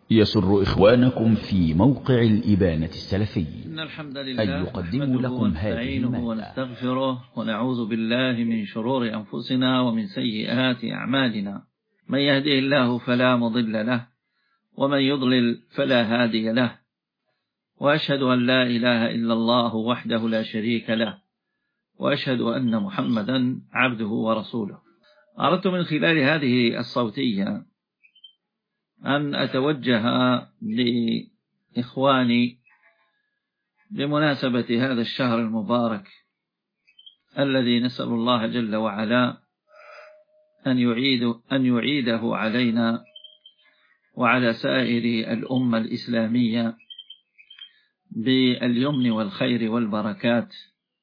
يسر إخوانكم في موقع الإبانة السلفي إن الحمد لله أن يقدموا لكم هذه المادة ونستغفره ونعوذ بالله من شرور أنفسنا ومن سيئات أعمالنا. من يهده الله فلا مضل له ومن يضلل فلا هادي له، وأشهد أن لا إله إلا الله وحده لا شريك له، وأشهد أن محمدا عبده ورسوله. أردت من خلال هذه الصوتية أن أتوجه لإخواني بمناسبة هذا الشهر المبارك الذي نسأل الله جل وعلا أن يعيده علينا وعلى سائر الأمة الإسلامية باليمن والخير والبركات.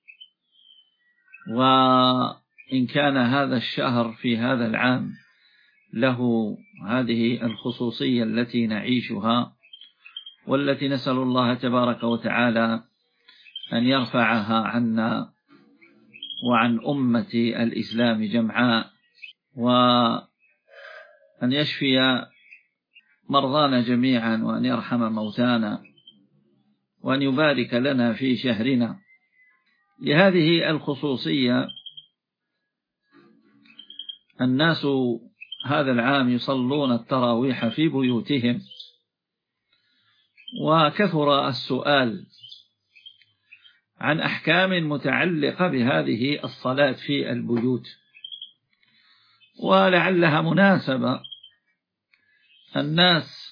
وإن كان هذا الشهر في هذا العام له هذه الخصوصية التي نعيشها والتي نسأل الله تبارك وتعالى أن يرفعها عنا وعن أمة الإسلام جمعاء، وأن يشفي مرضانا جميعا، وأن يرحم موتانا، وأن يبارك لنا في شهرنا. لهذه الخصوصية الناس هذا العام يصلون التراويح في بيوتهم، وكثر السؤال عن أحكام متعلقة بهذه الصلاة في البيوت، ولعلها مناسبة الناس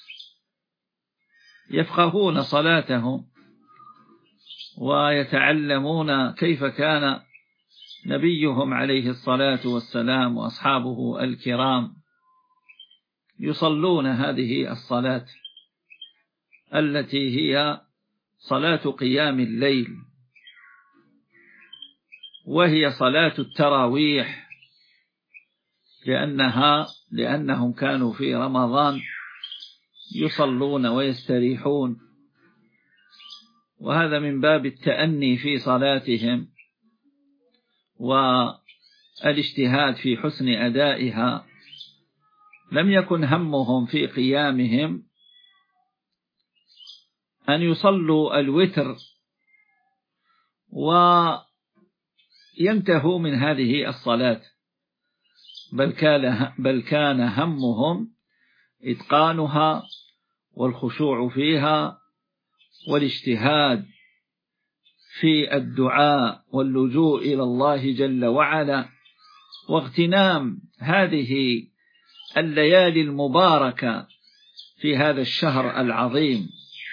يفقهون صلاتهم ويتعلمون كيف كان نبيهم عليه الصلاة والسلام وأصحابه الكرام يصلون هذه الصلاة التي هي صلاة قيام الليل، وهي صلاة التراويح، لأنهم كانوا في رمضان يصلون ويستريحون، وهذا من باب التأني في صلاتهم والاجتهاد في حسن أدائها. لم يكن همهم في قيامهم أن يصلوا الوتر وينتهوا من هذه الصلاة، بل كان همهم إتقانها والخشوع فيها والاجتهاد في الدعاء واللجوء إلى الله جل وعلا، واغتنام هذه الليالي المباركة في هذا الشهر العظيم.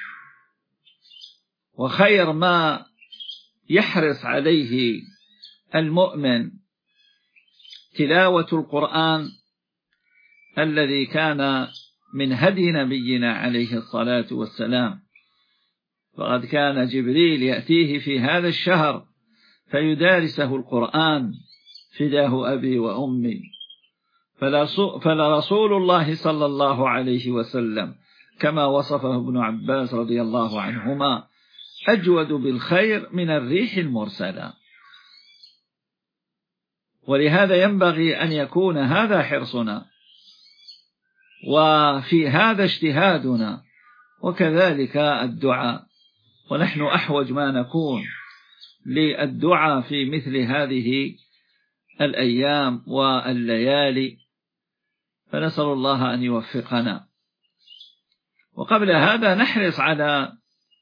وخير ما يحرص عليه المؤمن تلاوة القرآن الذي كان من هدي نبينا عليه الصلاة والسلام، فقد كان جبريل يأتيه في هذا الشهر فيدارسه القرآن، فداه أبي وأمي. فلرسول الله صلى الله عليه وسلم كما وصفه ابن عباس رضي الله عنهما أجود بالخير من الريح المرسلة. ولهذا ينبغي أن يكون هذا حرصنا وفي هذا اجتهادنا، وكذلك الدعاء، ونحن أحوج ما نكون للدعاء في مثل هذه الأيام والليالي، فنسأل الله أن يوفقنا. وقبل هذا نحرص على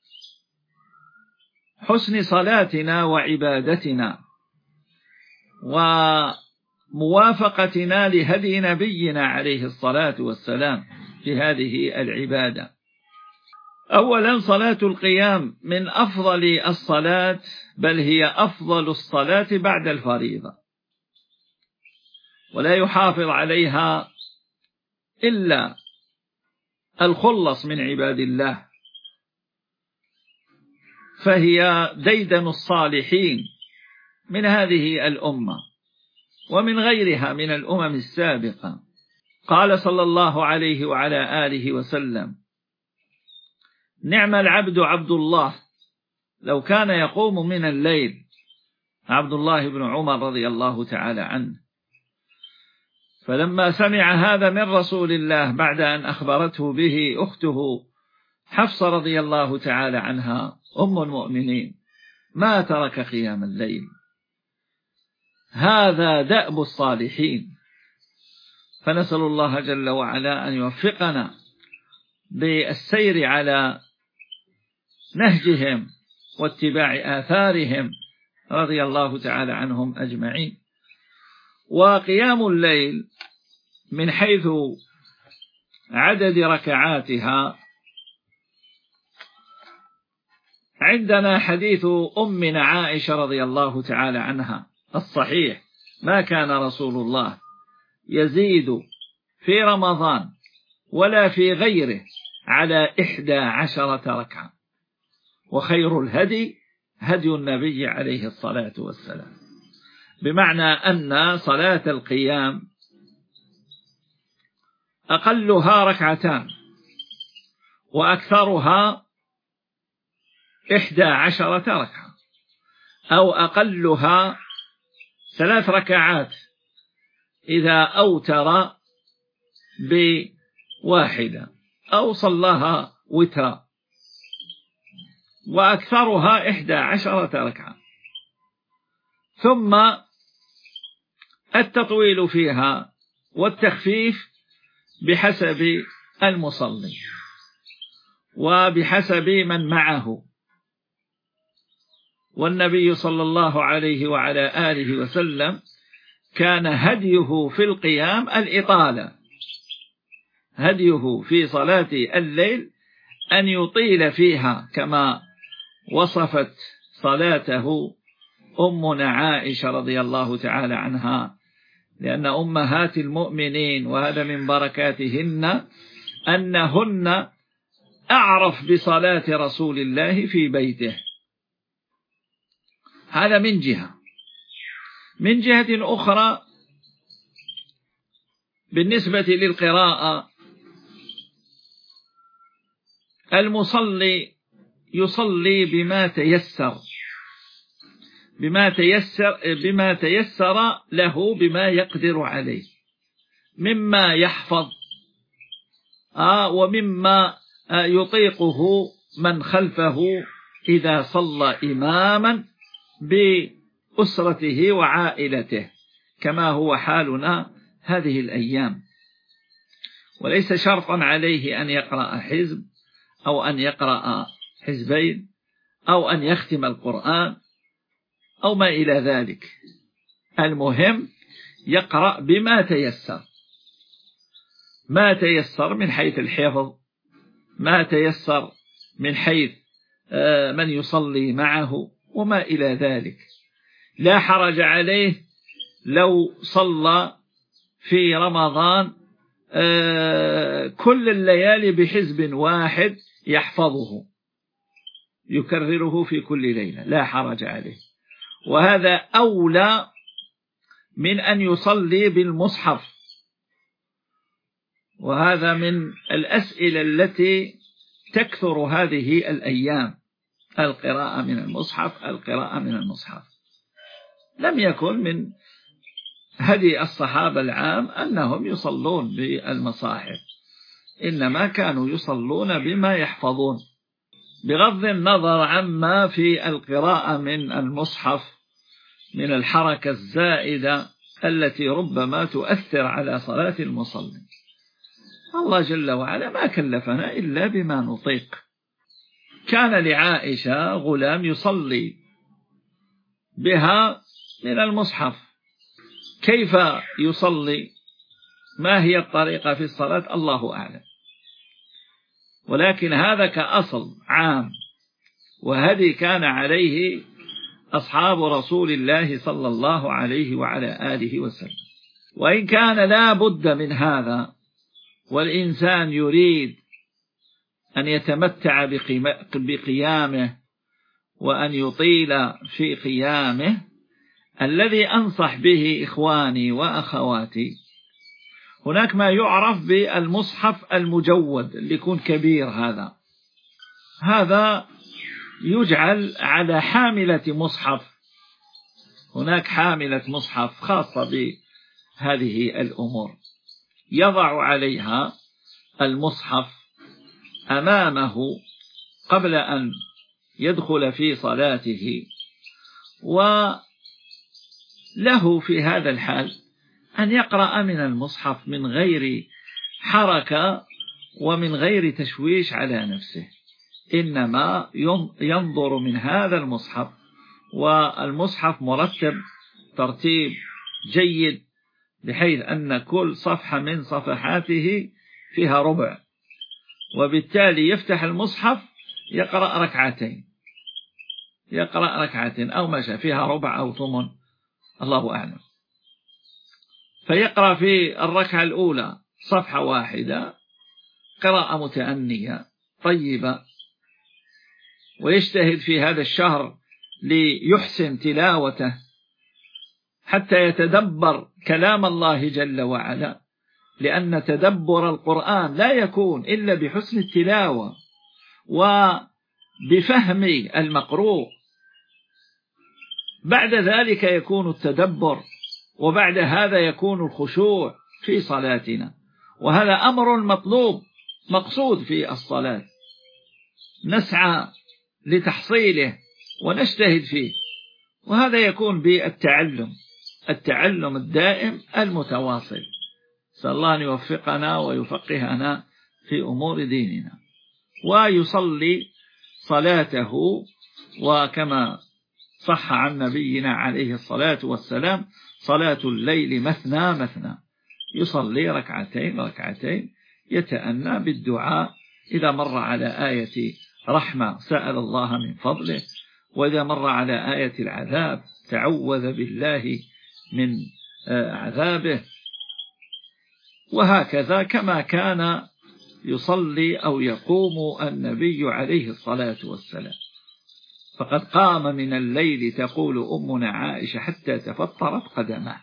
حسن صلاتنا وعبادتنا وموافقتنا لهدي نبينا عليه الصلاة والسلام في هذه العبادة. أولا، صلاة القيام من أفضل الصلاة، بل هي أفضل الصلاة بعد الفريضة، ولا يحافظ عليها إلا الخلص من عباد الله، فهي ديدن الصالحين من هذه الأمة ومن غيرها من الأمم السابقة. قال صلى الله عليه وعلى آله وسلم: نعم العبد عبد الله لو كان يقوم من الليل. عبد الله بن عمر رضي الله تعالى عنه. فلما سمع هذا من رسول الله بعد أن أخبرته به أخته حفصة رضي الله تعالى عنها أم المؤمنين ما ترك قيام الليل. هذا دأب الصالحين، فنسأل الله جل وعلا أن يوفقنا بالسير على نهجهم واتباع آثارهم رضي الله تعالى عنهم أجمعين. وقيام الليل من حيث عدد ركعاتها عندنا حديث أمنا عائشة رضي الله تعالى عنها الصحيح: ما كان رسول الله يزيد في رمضان ولا في غيره على 11 ركعة، وخير الهدي هدي النبي عليه الصلاة والسلام. بمعنى أن صلاة القيام أقلها 2 ركعات وأكثرها 11 ركعة، أو أقلها 3 ركعات إذا أوتر بواحدة أو صلاها وترا، وأكثرها 11 ركعة. ثم التطويل فيها والتخفيف بحسب المصلي وبحسب من معه. والنبي صلى الله عليه وعلى آله وسلم كان هديه في القيام الإطالة، هديه في صلاة الليل أن يطيل فيها، كما وصفت صلاته أمنا عائشة رضي الله تعالى عنها، لأن أمهات المؤمنين وهذا من بركاتهن أنهن أعرف بصلاة رسول الله في بيته. هذا من جهة. من جهة أخرى بالنسبة للقراءة، المصلي يصلي بما تيسر له، بما يقدر عليه، مما يحفظ ومما يطيقه من خلفه إذا صلى إماما بأسرته وعائلته، كما هو حالنا هذه الأيام. وليس شرطا عليه أن يقرأ حزب أو أن يقرأ حزبين أو أن يختم القرآن أو ما إلى ذلك. المهم يقرأ بما تيسر، ما تيسر من حيث الحفظ، ما تيسر من حيث من يصلي معه وما إلى ذلك. لا حرج عليه لو صلى في رمضان كل الليالي بحزب واحد يحفظه يكرره في كل ليلة، لا حرج عليه. وهذا أولى من أن يصلي بالمصحف. وهذا من الأسئلة التي تكثر هذه الأيام: القراءة من المصحف، القراءة من المصحف. لم يكن من هدي الصحابة العام أنهم يصلون بالمصاحف، إنما كانوا يصلون بما يحفظون، بغض النظر عما في القراءة من المصحف من الحركة الزائدة التي ربما تؤثر على صلاة المصلي. الله جل وعلا ما كلفنا إلا بما نطيق. كان لعائشة غلام يصلي بها من المصحف. كيف يصلي؟ ما هي الطريقة في الصلاة؟ الله أعلم. ولكن هذا كأصل عام، وهذه كان عليه أصحاب رسول الله صلى الله عليه وعلى آله وسلم. وإن كان لا بد من هذا، والإنسان يريد أن يتمتع بقيامه وأن يطيل في قيامه، الذي أنصح به إخواني وأخواتي، هناك ما يعرف بالمصحف المجود اللي يكون كبير. هذا يجعل على حاملة مصحف. هناك حاملة مصحف خاصة هذه الأمور. يضع عليها المصحف أمامه قبل أن يدخل في صلاته، وله في هذا الحال أن يقرأ من المصحف من غير حركة ومن غير تشويش على نفسه، إنما ينظر من هذا المصحف، والمصحف مرتب ترتيب جيد بحيث أن كل صفحة من صفحاته فيها ربع، وبالتالي يفتح المصحف يقرأ ركعتين أو ما شاء، فيها ربع أو ثمن الله أعلم، فيقرأ في الركعة الأولى صفحة واحدة قراءة متأنية طيبة، ويجتهد في هذا الشهر ليحسن تلاوته حتى يتدبر كلام الله جل وعلا، لأن تدبر القرآن لا يكون إلا بحسن التلاوة وبفهم المقروء، بعد ذلك يكون التدبر، وبعد هذا يكون الخشوع في صلاتنا، وهذا أمر مطلوب مقصود في الصلاة، نسعى لتحصيله ونجتهد فيه، وهذا يكون بالتعلم الدائم المتواصل. نسأل الله أن يوفقنا ويفقهنا في أمور ديننا. ويصلي صلاته، وكما صح عن نبينا عليه الصلاة والسلام صلاة الليل مثنى مثنى، يصلي ركعتين يتأنى بالدعاء، إذا مر على آية رحمة سأل الله من فضله، وإذا مر على آية العذاب تعوذ بالله من عذابه، وهكذا كما كان يصلي أو يقوم النبي عليه الصلاة والسلام. فقد قام من الليل تقول أمنا عائشة حتى تفطرت قدمه.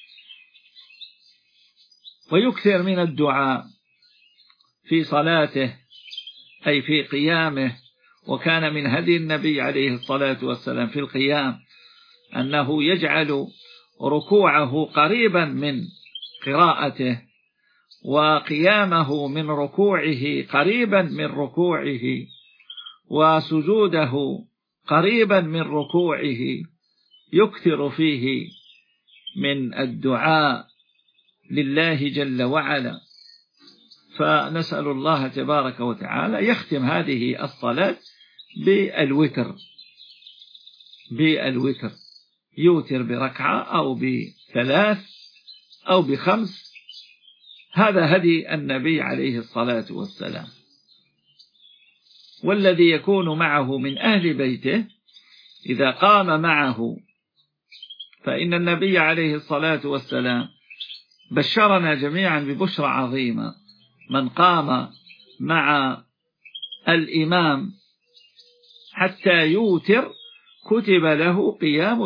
ويكثر من الدعاء في صلاته أي في قيامه، وكان من هدي النبي عليه الصلاة والسلام في القيام أنه يجعل ركوعه قريبا من قراءته، وقيامه من ركوعه قريبا من ركوعه، وسجوده قريبا من ركوعه، يكثر فيه من الدعاء لله جل وعلا. فنسأل الله تبارك وتعالى يختم هذه الصلاة بالوتر، يوتر بركعة أو بثلاث أو بخمس، هذا هدي النبي عليه الصلاة والسلام. والذي يكون معه من أهل بيته إذا قام معه، فإن النبي عليه الصلاة والسلام بشرنا جميعا ببشرى عظيمة: من قام مع الإمام حتى يوتر كتب له قيام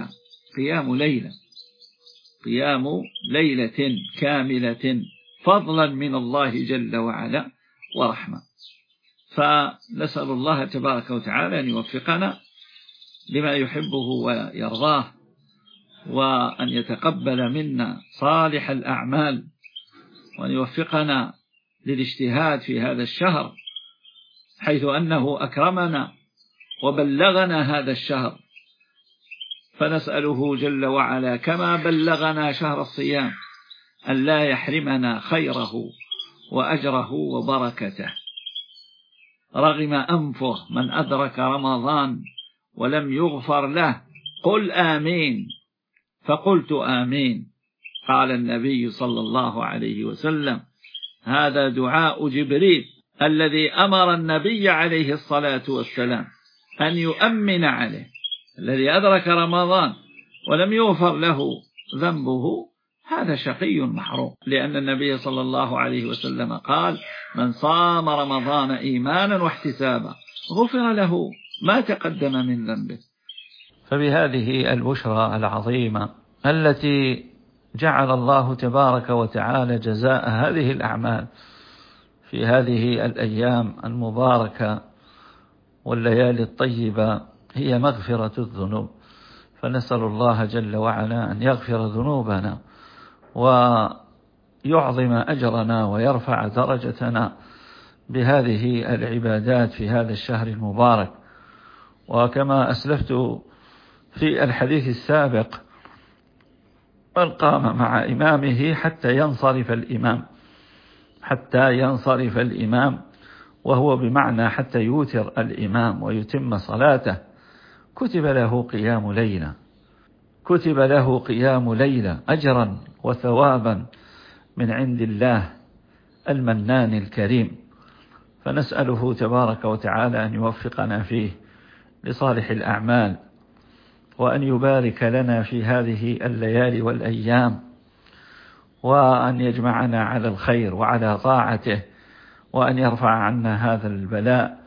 ليلة كاملة فضلا من الله جل وعلا ورحمة. فنسأل الله تبارك وتعالى أن يوفقنا لما يحبه ويرضاه، وأن يتقبل منا صالح الأعمال، وأن يوفقنا للاجتهاد في هذا الشهر، حيث أنه أكرمنا وبلغنا هذا الشهر، فنسأله جل وعلا كما بلغنا شهر الصيام أن لا يحرمنا خيره وأجره وبركته. رغم أنفه من أدرك رمضان ولم يغفر له، قل آمين، فقلت آمين. قال النبي صلى الله عليه وسلم: هذا دعاء جبريل الذي أمر النبي عليه الصلاة والسلام أن يؤمن عليه، الذي أدرك رمضان ولم يغفر له ذنبه، هذا شقي محروم، لأن النبي صلى الله عليه وسلم قال: من صام رمضان إيمانا واحتسابا غفر له ما تقدم من ذنبه. فبهذه البشرى العظيمة التي جعل الله تبارك وتعالى جزاء هذه الأعمال في هذه الأيام المباركة والليالي الطيبة هي مغفرة الذنوب، فنسأل الله جل وعلا أن يغفر ذنوبنا ويعظم أجرنا ويرفع درجتنا بهذه العبادات في هذا الشهر المبارك. وكما أسلفت في الحديث السابق، من قام مع إمامه حتى ينصرف الإمام، وهو بمعنى حتى يوتر الإمام ويتم صلاته، كتب له قيام ليلة أجرا وثوابا من عند الله المنان الكريم. فنسأله تبارك وتعالى أن يوفقنا فيه لصالح الأعمال، وأن يبارك لنا في هذه الليالي والأيام، وأن يجمعنا على الخير وعلى طاعته، وأن يرفع عنا هذا البلاء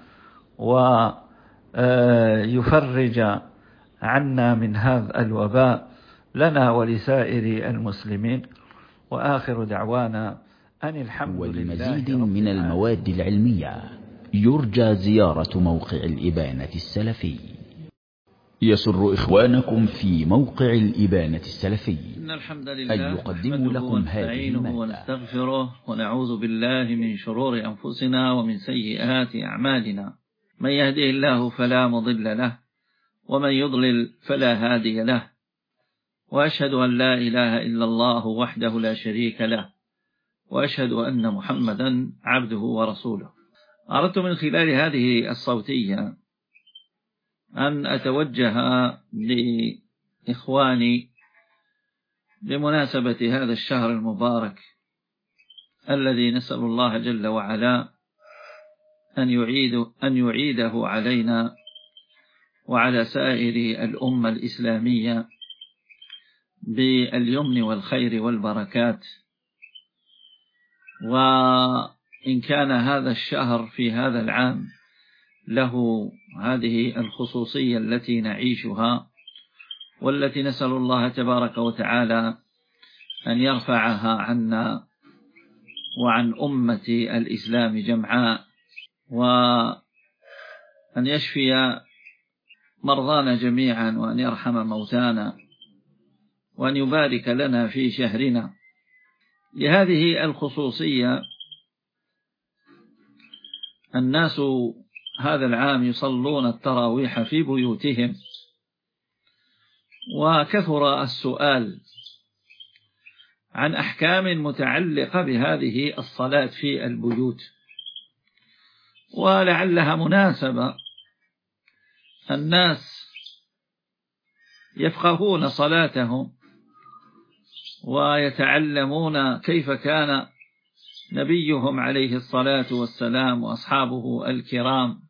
ويفرج عنا من هذا الوباء لنا ولسائر المسلمين. وآخر دعوانا أن الحمد لله. ولمزيد من المواد العلمية يرجى زيارة موقع الإبانة السلفي. يسر إخوانكم في موقع الإبانة السلفي إن الحمد لله أن يقدموا لكم هذه المادة ونستغفره ونعوذ بالله من شرور أنفسنا ومن سيئات أعمالنا. من يهده الله فلا مضل له، ومن يضلل فلا هادي له، وأشهد أن لا إله إلا الله وحده لا شريك له، وأشهد أن محمدا عبده ورسوله. أردت من خلال هذه الصوتية أن أتوجه لإخواني بمناسبة هذا الشهر المبارك الذي نسأل الله جل وعلا أن يعيده علينا وعلى سائر الأمة الإسلامية باليمن والخير والبركات. وإن كان هذا الشهر في هذا العام له هذه الخصوصية التي نعيشها، والتي نسأل الله تبارك وتعالى أن يرفعها عنا وعن أمة الإسلام جمعاء، وأن يشفي مرضانا جميعا، وأن يرحم موتانا، وأن يبارك لنا في شهرنا. لهذه الخصوصية الناس هذا العام يصلون التراويح في بيوتهم، وكثر السؤال عن أحكام متعلقة بهذه الصلاة في البيوت، ولعلها مناسبة الناس يفقهون صلاتهم ويتعلمون كيف كان نبيهم عليه الصلاة والسلام وأصحابه الكرام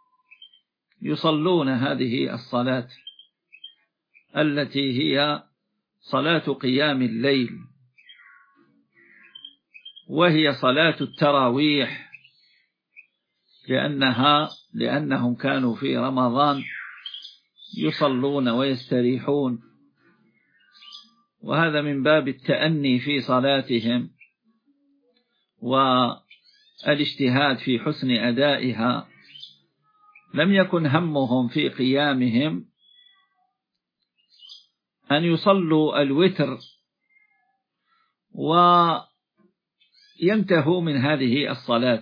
يصلون هذه الصلاة التي هي صلاة قيام الليل، وهي صلاة التراويح، لأنهم كانوا في رمضان يصلون ويستريحون، وهذا من باب التأني في صلاتهم والاجتهاد في حسن أدائها. لم يكن همهم في قيامهم أن يصلوا الوتر وينتهوا من هذه الصلاة،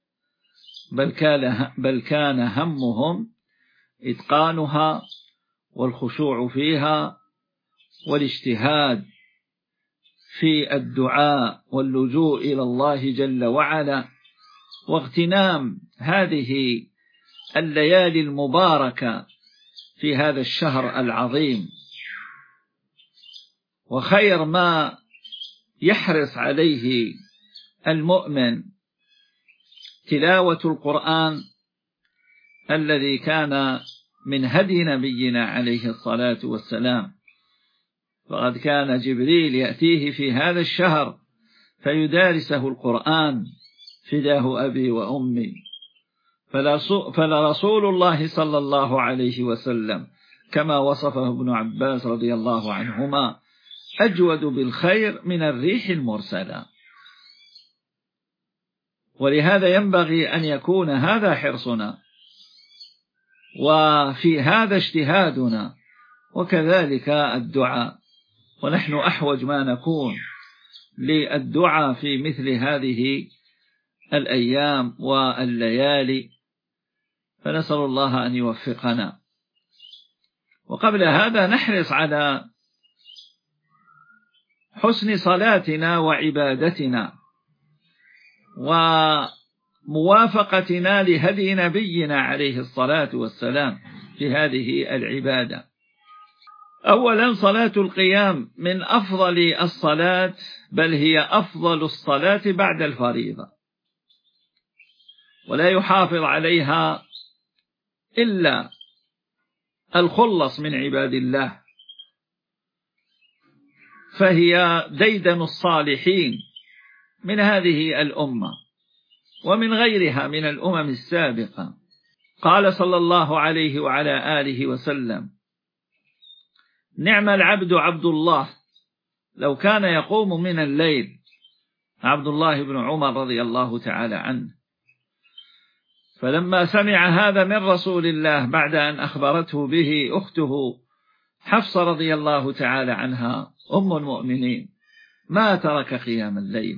بل كان همهم إتقانها والخشوع فيها والاجتهاد في الدعاء واللجوء إلى الله جل وعلا، واغتنام هذه الليالي المباركة في هذا الشهر العظيم. وخير ما يحرص عليه المؤمن تلاوة القرآن الذي كان من هدي نبينا عليه الصلاة والسلام، فقد كان جبريل يأتيه في هذا الشهر فيدارسه القرآن، فداه أبي وأمي. فلرسول الله صلى الله عليه وسلم كما وصفه ابن عباس رضي الله عنهما أجود بالخير من الريح المرسلة. ولهذا ينبغي أن يكون هذا حرصنا، وفي هذا اجتهادنا، وكذلك الدعاء. ونحن أحوج ما نكون للدعاء في مثل هذه الأيام والليالي، فنسأل الله أن يوفقنا. وقبل هذا نحرص على حسن صلاتنا وعبادتنا وموافقتنا لهدي نبينا عليه الصلاة والسلام في هذه العبادة. أولا، صلاة القيام من أفضل الصلاة، بل هي أفضل الصلاة بعد الفريضة، ولا يحافظ عليها إلا الخلص من عباد الله، فهي ديدن الصالحين من هذه الأمة ومن غيرها من الأمم السابقة. قال صلى الله عليه وعلى آله وسلم: نعم العبد عبد الله لو كان يقوم من الليل. عبد الله بن عمر رضي الله تعالى عنه. فلما سمع هذا من رسول الله بعد أن أخبرته به أخته حفصة رضي الله تعالى عنها أم المؤمنين، ما ترك قيام الليل.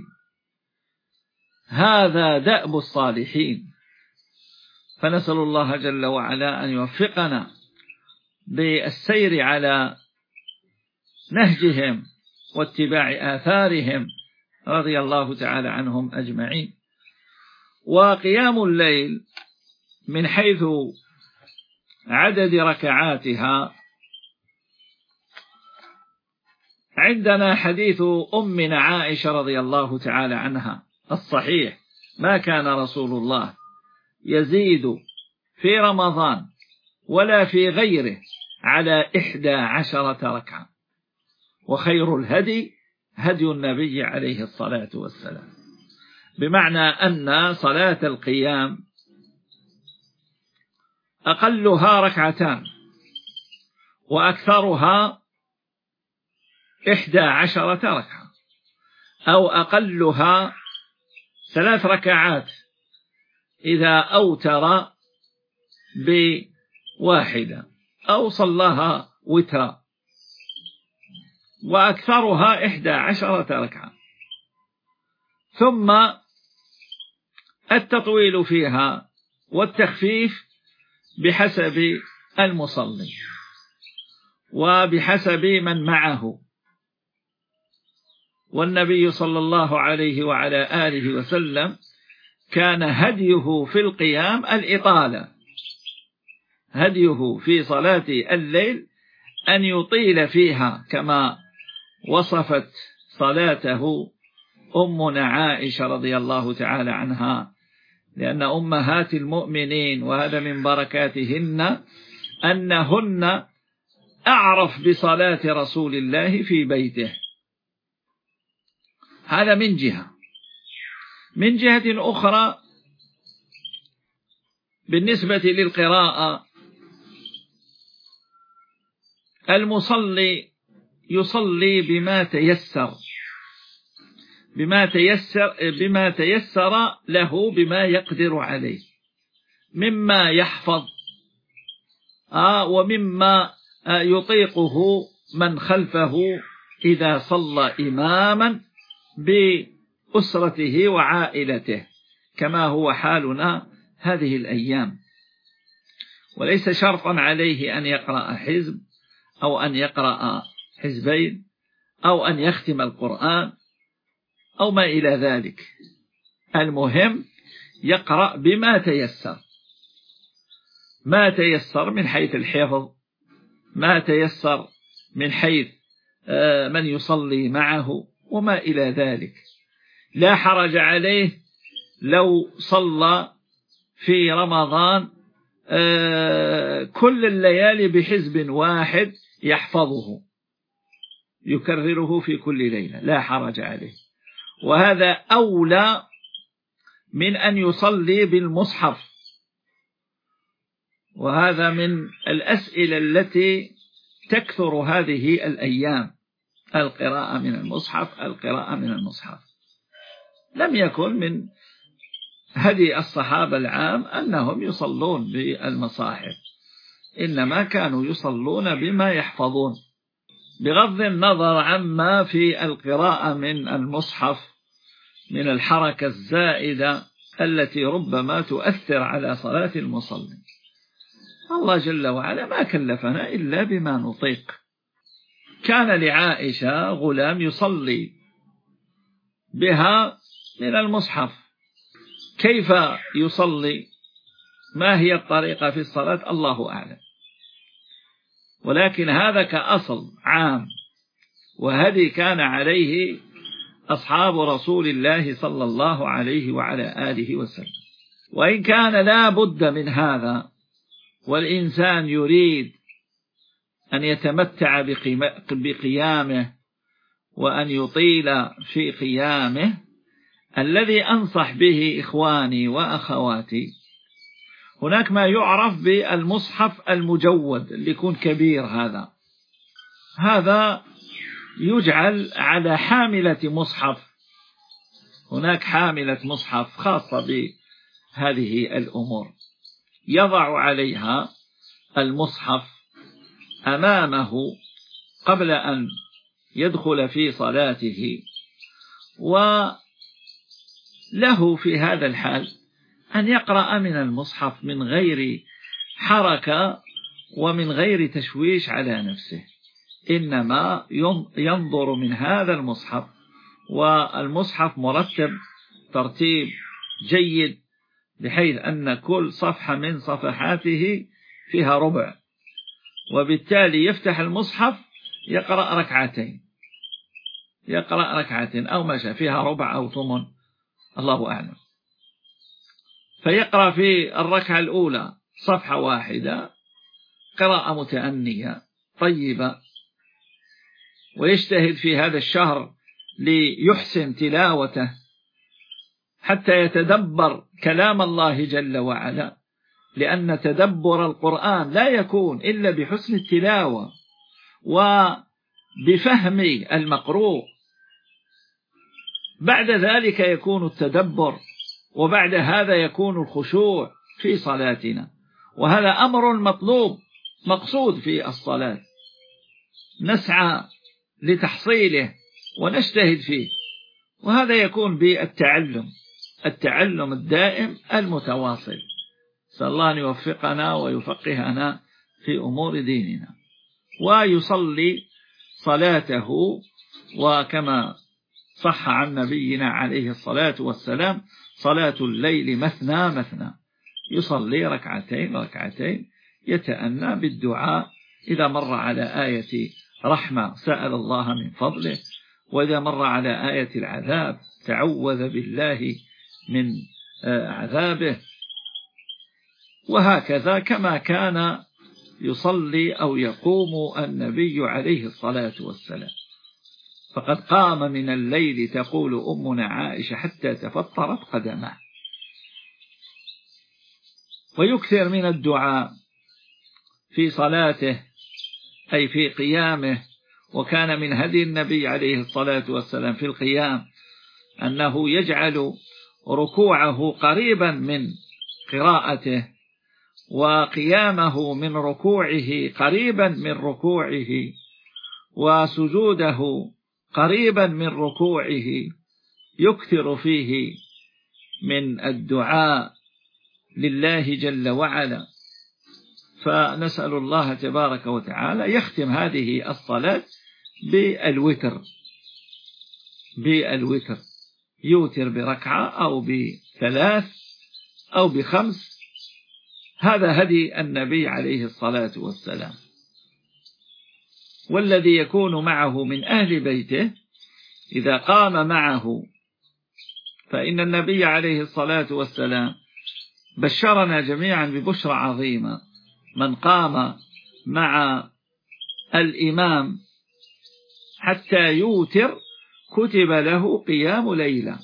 هذا دأب الصالحين، فنسأل الله جل وعلا أن يوفقنا بالسير على نهجهم واتباع آثارهم رضي الله تعالى عنهم أجمعين. وقيام الليل من حيث عدد ركعاتها، عندنا حديث أمنا عائشة رضي الله تعالى عنها الصحيح: ما كان رسول الله يزيد في رمضان ولا في غيره على 11 ركعة، وخير الهدي هدي النبي عليه الصلاة والسلام. بمعنى أن صلاة القيام أقلها ركعتان وأكثرها 11 ركعة، أو أقلها 3 ركعات إذا أوتر بواحدة أو صلاها وترا، وأكثرها 11 ركعة. ثم التطويل فيها والتخفيف بحسب المصلي وبحسب من معه. والنبي صلى الله عليه وعلى آله وسلم كان هديه في القيام الإطالة، هديه في صلاة الليل أن يطيل فيها، كما وصفت صلاته أمنا عائشة رضي الله تعالى عنها، لأن أمهات المؤمنين وهذا من بركاتهن أنهن أعرف بصلاة رسول الله في بيته. هذا من جهة. من جهة أخرى، بالنسبة للقراءة، المصلي يصلي بما تيسر له، بما يقدر عليه، مما يحفظ ومما يطيقه من خلفه إذا صلى إماما بأسرته وعائلته، كما هو حالنا هذه الأيام. وليس شرطا عليه أن يقرأ حزب أو أن يقرأ حزبين أو أن يختم القرآن أو ما إلى ذلك. المهم يقرأ بما تيسر، ما تيسر من حيث الحفظ، ما تيسر من حيث من يصلي معه وما إلى ذلك. لا حرج عليه لو صلى في رمضان كل الليالي بحزب واحد يحفظه يكرره في كل ليلة، لا حرج عليه. وهذا أولى من أن يصلي بالمصحف. وهذا من الأسئلة التي تكثر هذه الأيام: القراءة من المصحف، القراءة من المصحف. لم يكن من هدي الصحابة العام أنهم يصلون بالمصاحف، إنما كانوا يصلون بما يحفظون. بغض النظر عما في القراءة من المصحف من الحركة الزائدة التي ربما تؤثر على صلاة المصلي. الله جل وعلا ما كلفنا إلا بما نطيق. كان لعائشة غلام يصلي بها من المصحف، كيف يصلي؟ ما هي الطريقة في الصلاة؟ الله أعلم، ولكن هذا كأصل عام، وهذه كان عليه أصحاب رسول الله صلى الله عليه وعلى آله وسلم. وإن كان لا بد من هذا والإنسان يريد أن يتمتع بقيامه وأن يطيل في قيامه، الذي أنصح به إخواني وأخواتي، هناك ما يعرف بالمصحف المجود اللي يكون كبير، هذا يجعل على حاملة مصحف. هناك حاملة مصحف خاصة بهذه الأمور، يضع عليها المصحف أمامه قبل أن يدخل في صلاته، وله في هذا الحال أن يقرأ من المصحف من غير حركة ومن غير تشويش على نفسه، إنما ينظر من هذا المصحف، والمصحف مرتب ترتيب جيد بحيث أن كل صفحة من صفحاته فيها ربع، وبالتالي يفتح المصحف يقرأ ركعتين أو ما شاء، فيها ربع أو ثمن الله أعلم، فيقرأ في الركعة الأولى صفحة واحدة قراءة متأنية طيبة، ويجتهد في هذا الشهر ليحسن تلاوته حتى يتدبر كلام الله جل وعلا، لأن تدبر القرآن لا يكون إلا بحسن التلاوة وبفهم المقروء، بعد ذلك يكون التدبر، وبعد هذا يكون الخشوع في صلاتنا، وهذا أمر مطلوب مقصود في الصلاة، نسعى لتحصيله ونجتهد فيه، وهذا يكون بالتعلم الدائم المتواصل. نسأل الله أن يوفقنا ويفقهنا في أمور ديننا. ويصلي صلاته، وكما صح عن نبينا عليه الصلاة والسلام صلاة الليل مثنى، يصلي ركعتين يتأنى بالدعاء، إذا مر على آية رحمة سأل الله من فضله، وإذا مر على آية العذاب تعوذ بالله من عذابه، وهكذا كما كان يصلي أو يقوم النبي عليه الصلاة والسلام. فقد قام من الليل تقول أمنا عائشة حتى تفطرت قدمه. ويكثر من الدعاء في صلاته أي في قيامه، وكان من هدي النبي عليه الصلاة والسلام في القيام أنه يجعل ركوعه قريبا من قراءته، وقيامه من ركوعه قريبا من ركوعه، وسجوده قريبا من ركوعه، يكثر فيه من الدعاء لله جل وعلا. فنسأل الله تبارك وتعالى يختم هذه الصلاة بالوتر، يوتر بركعة أو بثلاث أو بخمس، هذا هدي النبي عليه الصلاة والسلام. والذي يكون معه من أهل بيته إذا قام معه، فإن النبي عليه الصلاة والسلام بشرنا جميعا ببشرى عظيمة: من قام مع الإمام حتى يوتر كتب له قيام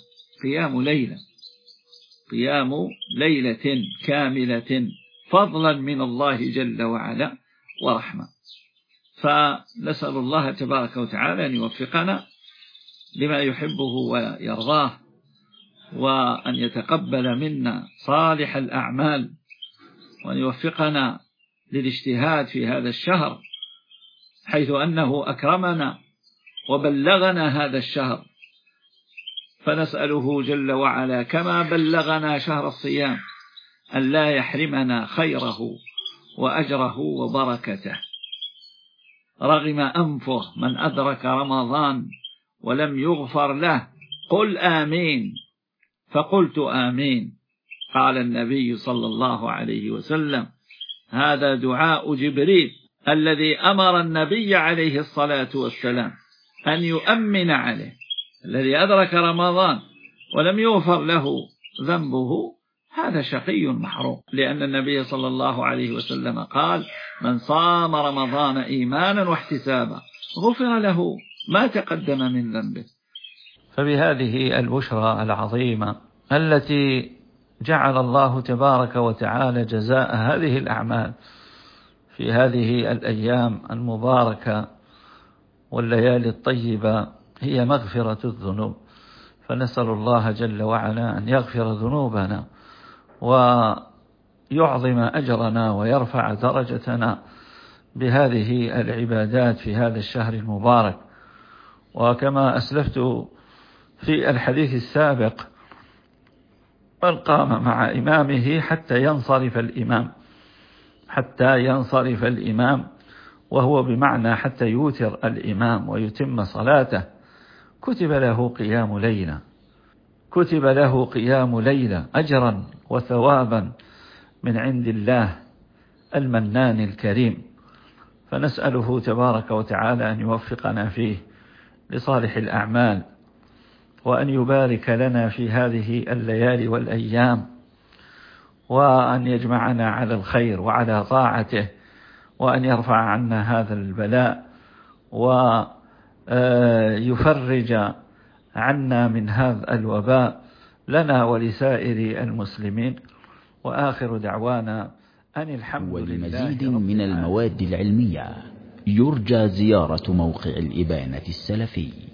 ليلة كاملة فضلا من الله جل وعلا ورحمة. فنسأل الله تبارك وتعالى أن يوفقنا لما يحبه ويرضاه، وأن يتقبل منا صالح الأعمال، وأن يوفقنا للاجتهاد في هذا الشهر حيث أنه أكرمنا وبلغنا هذا الشهر، فنسأله جل وعلا كما بلغنا شهر الصيام أن لا يحرمنا خيره وأجره وبركته. رغم أنفه من أدرك رمضان ولم يغفر له. قل آمين، فقلت آمين. قال النبي صلى الله عليه وسلم: هذا دعاء جبريل الذي أمر النبي عليه الصلاة والسلام أن يؤمن عليه. الذي أدرك رمضان ولم يغفر له ذنبه هذا شقي محروم، لأن النبي صلى الله عليه وسلم قال: من صام رمضان إيمانا واحتسابا غفر له ما تقدم من ذنبه. فبهذه البشرى العظيمة التي جعل الله تبارك وتعالى جزاء هذه الأعمال في هذه الأيام المباركة والليالي الطيبة هي مغفرة الذنوب، فنسأل الله جل وعلا أن يغفر ذنوبنا ويعظم أجرنا ويرفع درجتنا بهذه العبادات في هذا الشهر المبارك. وكما أسلفت في الحديث السابق: من قام مع إمامه حتى ينصرف الإمام، وهو بمعنى حتى يوتر الإمام ويتم صلاته، كتب له قيام ليلة أجرا وثوابا من عند الله المنان الكريم. فنسأله تبارك وتعالى أن يوفقنا فيه لصالح الأعمال، وأن يبارك لنا في هذه الليالي والأيام، وأن يجمعنا على الخير وعلى طاعته، وأن يرفع عنا هذا البلاء ويفرج عنا من هذا الوباء لنا ولسائر المسلمين. وآخر دعوانا أن الحمد لله. ولمزيد من المواد العلمية يرجى زيارة موقع الإبانة السلفي.